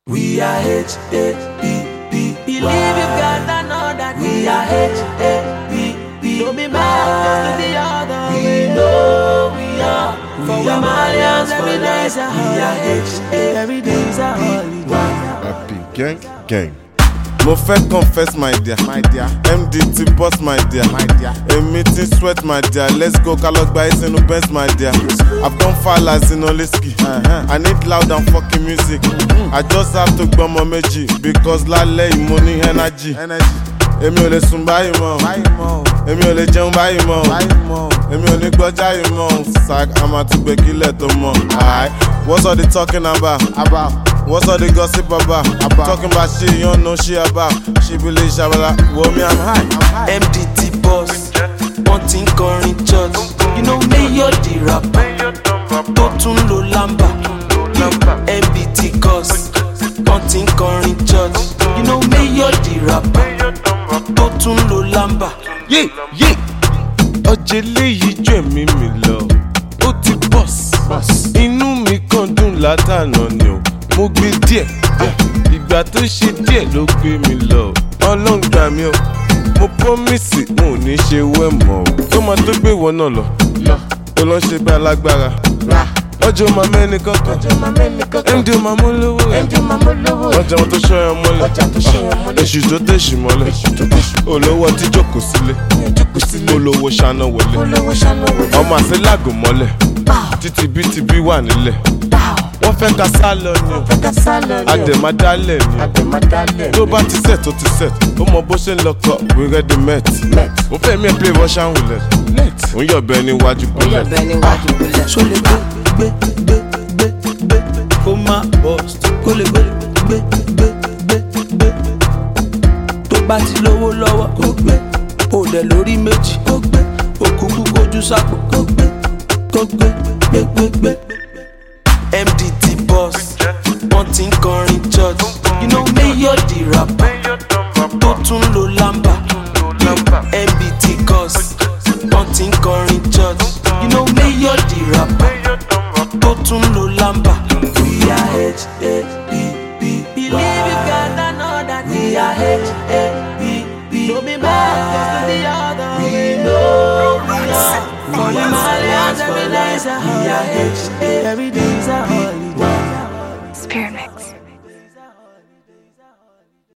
We are H-A-P-P. Believe you gotta know that We are H-A-P-P. don't be mad to the other We way. know we are. For We are Malians, Malians every for day's a life. We are holiday. Every day's a holiday. Happy gang. Mo fẹ́ confess my dear, MDT boss my dear, èmi ti sweat my dear, let's go ká lọ gba ẹsẹ̀ inú Benz my dear. I've gone far like Zinoliski, I need loud and fucking music. I just have to gbọ́mọ méjì because lálẹ́ yìí mo ní energy. Èmi ò lè sùn báyìí mọ́, èmi ò lè jẹun báyìí mọ́, èmi ò ní gbọ́jà yìí mọ́, sack a máa tún gbé kílẹ̀ tó mọ́. What's all the talking about? What's all the gossip about? Talking about shit you don't know shit about. She believe shabala, well me I'm high. MDT boss, wanting kọrin church. You know me, you're the rapper. Tó tún lo lamba. MDT cause, wanting kọrin church. You know me, you're the rapper. Tó tún lo lamba. Yeah. Ọjẹ́ léyìí jù ẹ̀mí mi lọ. Ó ti boss. Inú mi kàn dùn látànà ni o. Mo gbé díẹ̀. Ìgbà tó ṣe díẹ̀ ló gbé mi lọ. Ọlọ́run gbà mí o. Mo promise mo ò ní ṣe wẹ́ mọ́ o. Tó máa tó gbé ìwọ náà lọ. Tó lọ ṣe bí alágbára. Ọjọ́ máa mẹ́ni kankan. MD ó máa mú lówó rẹ̀. Ọjà wọn tó ṣọ́yàn mọ́lẹ̀. Èṣù tó tẹ̀sù mọ́lẹ̀. Olówó tí jókòó sílé. Olówó ṣáná wọlé. Ọmọ àṣẹ lágò mọ́lẹ̀. Títí bí wà nílẹ̀. Wọ́n fẹ́ ká sá lọ ni o. Àdèmádálẹ̀ ni o. Tó bá ti set ó ti set. Ó mọ bó ṣe ń lọkọ̀ we ready met. Mo fẹ́ mi ẹ̀ play Russian roulette. Ó ń yọ̀bẹ níwájú bullet. So le gbé kó má bust. Kó lè gbé. Tó bá ti lówó lọ́wọ́ kó gbé. Ó dẹ̀ lórí méjì kó gbé. Òkúkú kojú sápò kó gbé. MDT boss, wanting kọrin church. You know me, you're the rapper. Tó tún lo lamba. MDT cause, wanting kọrin church. You know me, you're the rapper. Tó tún lo lamba. We are H-A-P-P. Believe you gotta know that We are H-A-P-P. don't be mad to the other We way. know we are. For We the are Malians, Malians every for day's a life. We are holiday. H-A-P-P. Every day's a holiday.